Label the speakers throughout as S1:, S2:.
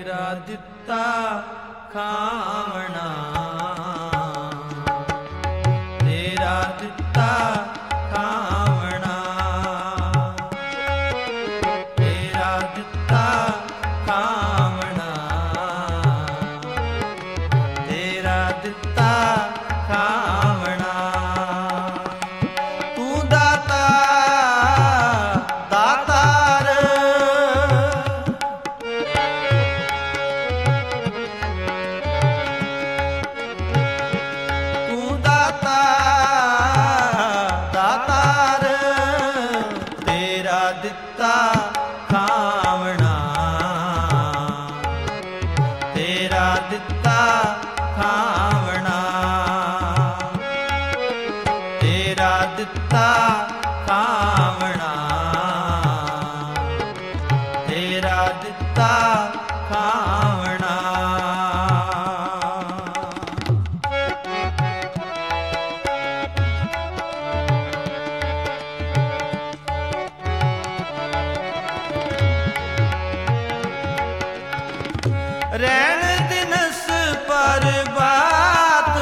S1: ਤੇਰਾ ਦਿੱਤਾ ਖਾਵਣਾ, ਤੇਰਾ ਦਿੱਤਾ ਖਾਵਣਾ, ਤੇਰਾ ਦਿੱਤਾ ਖਾਵਣਾ, ਤੇਰਾ ਦਿੱਤਾ ਖਾਵਣਾ। ਤੂੰ ਦਾਤਾ ਦਾਤਾਰ, ਤੂੰ ਦਾਤਾ ਦਾਤਾਰ, ਤੇਰਾ ਦਿੱਤਾ ਖਾਵਣਾ, ਤੇਰਾ ਦਿੱਤਾ ਖਾਵਣਾ, ਤੇਰਾ ਦਿੱਤਾ ਖਾਵਣਾ, ਤੇਰਾ ਦਿੱਤਾ ਖਾਵਣਾ। ਰਹਿਣ ਦਿਨਸ ਪਰਬਾਤ,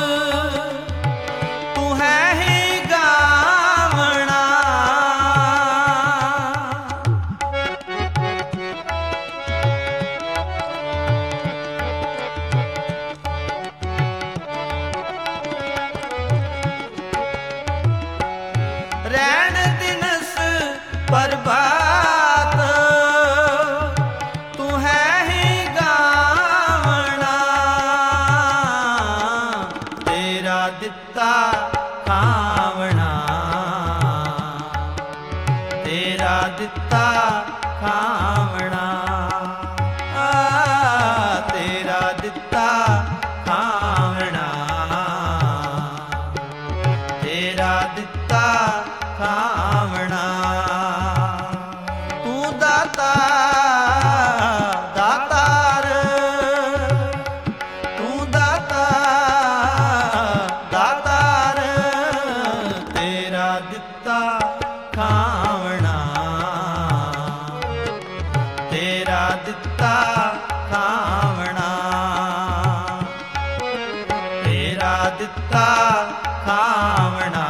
S1: ਤੂੰ ਹੈ ਹੀ ਗਾਵਣਾ, ਰਹਿਣ ਦਿਨਸ ਪਰਬਾਤ, ਤੂੰ ਹੈ ਹੀ ਗਾਵਣਾ, ਤੇਰਾ ਦਿੱਤਾ ਖਾਵਣਾ, ਤੇਰਾ ਦਿੱਤਾ ਖਾਵਣਾ, ਤੇਰਾ ਦਿੱਤਾ ਖਾਵਣਾ, ਤੇਰਾ ਦਿੱਤਾ ਖਾਵਣਾ। ਤੂੰ ਦਾਤਾ ਦਾਤਾਰ, ਤੂੰ ਦਾਤਾ ਦਾਤਾਰ, ਤੇਰਾ ਦਿੱਤਾ ਖਾਵਣਾ, ਤੇਰਾ ਦਿੱਤਾ ਖਾਵਣਾ, ਤੇਰਾ ਦਿੱਤਾ ਖਾਵਣਾ,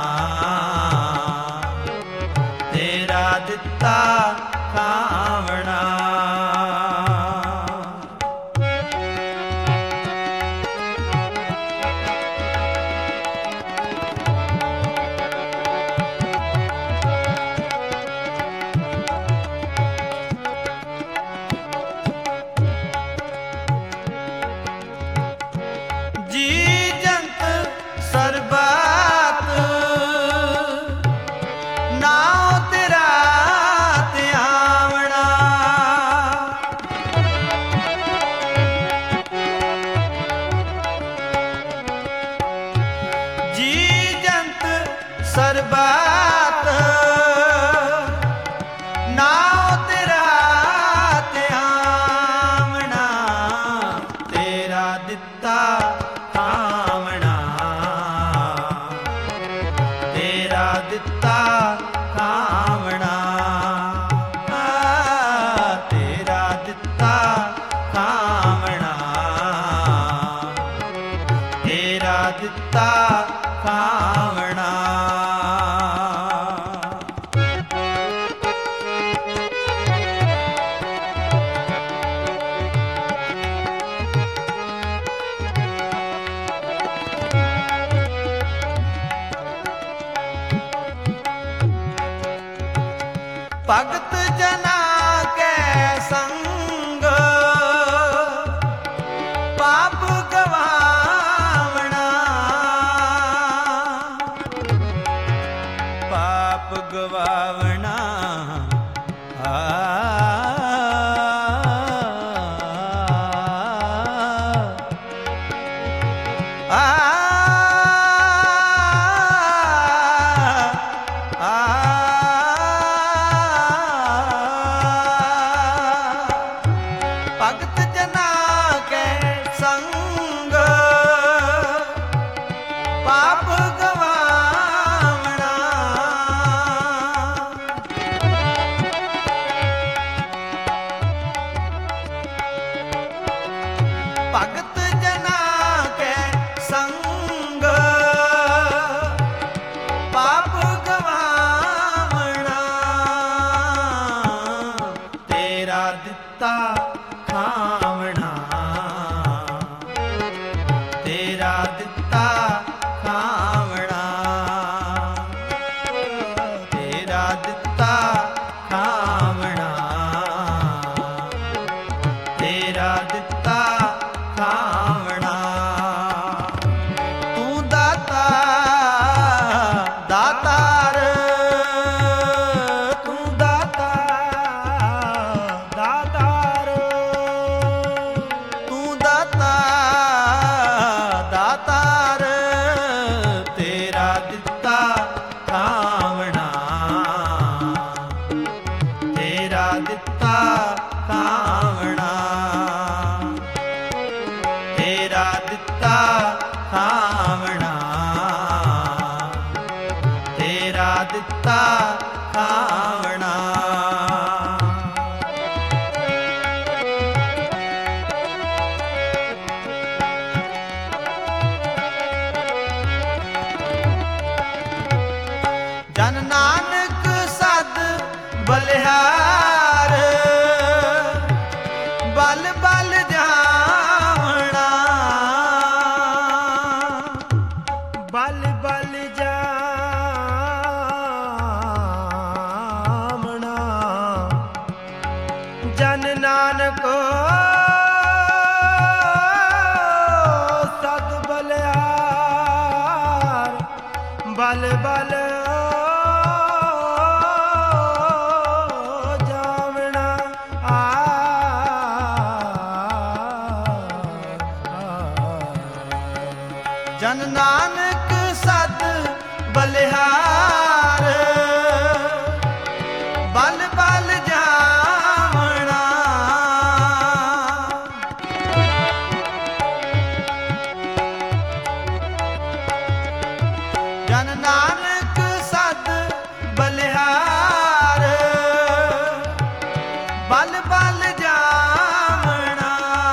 S1: ਤੇਰਾ ਦਿੱਤਾ ਖਾਵਣਾ। ਜੀ ਜੰਤ ਸਰਬਤ ਨਾਉ ਤੇਰਾ ਧਿਆਵਣਾ, ਜੀ ਜੰਤ ਸਰਬਤ ਨਾਉ ਤੇਰਾ ਧਿਆਵਣਾ, ਤੇਰਾ ਦਿੱਤਾ ਖਾਵਣਾ, ਤੇਰਾ ਦਿੱਤਾ ਖਾਵਣਾ, ਤੇਰਾ ਦਿੱਤਾ ਖਾਵਣਾ, ਤੇਰਾ ਦਿੱਤਾ ਖਾਵਣਾ। ਭਗਤ ਜਨਾ ਕੈ ਸੰਗ ਪਾਪ ਗਵਾਵਣਾ, ਪਾਪ ਗਵਾਵਣਾ, ਭਗਤ ਜਨਾ ਕੈ ਸੰਗ ਪਾਪ ਗਵਾਵਣਾ, ਭਗਤ ਜਨਾ ਕੈ ਸੰਗ ਪਾਪ ਗਵਾਵਣਾ ਤੇਰਾ ਦਿੱਤਾ ਖਾਵਣਾ ਤੇਰਾ ਦਿੱਤਾ ਖਾਵਣਾ ਤੇਰਾ ਦਿੱਤਾ ਖਾਵਣਾ ਤੇਰਾ ਦਿੱਤਾ ਖਾਵਣਾ ਤੂੰ ਦਾਤਾ ਦਾਤਾਰ ਤੂੰ ਦਾਤਾ ਦਾਤਾਰ ਤੂੰ ਦਾਤਾ ਦਾਤਾਰ ਤੇਰਾ ਦਿੱਤਾ ਖਾਵਣਾ ਤੇਰਾ ਦਿੱਤਾ ਖਾਵਣਾ ਤੇਰਾ ਦਿੱਤਾ ਖਾਵਣਾ ਤੇਰਾ ਦਿੱਤਾ ਖਾਵਣਾ ਜਨ ਨਾਨਕ ਸਦ ਬਲਿਹਾਰ ਬਲ ਬਲ ਜਾਵਣਾ ਬਲ ਬਲ ਜਾਵਣਾ ਜਨ ਨਾਨਕ ਸਦ ਬਲਿਹਾਰ ਬਲ ਬਲ ਜਾਵਣਾ ਜਨ ਨਾਨਕ ਸਦ ਬਲਿਹਾਰ ਬਲ ਬਲ ਜਾਵਣਾ ਜਨ ਨਾਨਕ ਸਦ ਬਲਿਹਾਰ ਬਲ ਬਲ ਜਾਵਣਾ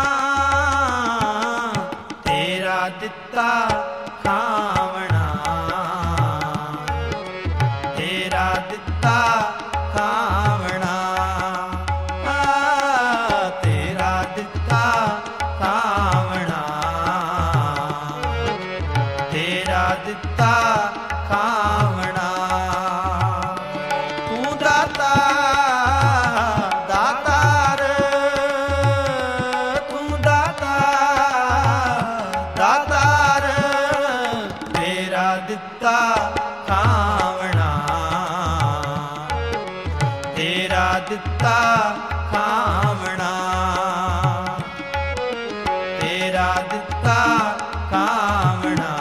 S1: ਤੇਰਾ ਦਿੱਤਾ ਖਾਵਣਾ ਤੇਰਾ ਦਿੱਤਾ ਖਾਵਣਾ ਤੇਰਾ ਦਿੱਤਾ ਖਾਵਣਾ ਤੇਰਾ ਦਿੱਤਾ ਖਾਵਣਾ ਤੂੰ ਦਾਤਾ ਦਾਤਾਰ ਤੂੰ ਦਾਤਾ ਦਾਤਾਰ ਤੇਰਾ ਦਿੱਤਾ ਖਾਵਣਾ ਤੇਰਾ ਦਿੱਤਾ ਖਾਵਣਾ ਤੇਰਾ ਦਿੱਤਾ ਖਾਵਣਾ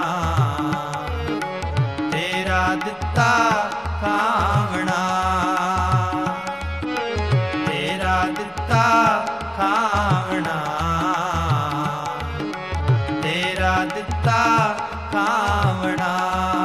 S1: ਤੇਰਾ ਦਿੱਤਾ ਖਾਵਣਾ ਤੇਰਾ ਦਿੱਤਾ ਖਾਵਣਾ ਤੇਰਾ ਦਿੱਤਾ ਖਾਵਣਾ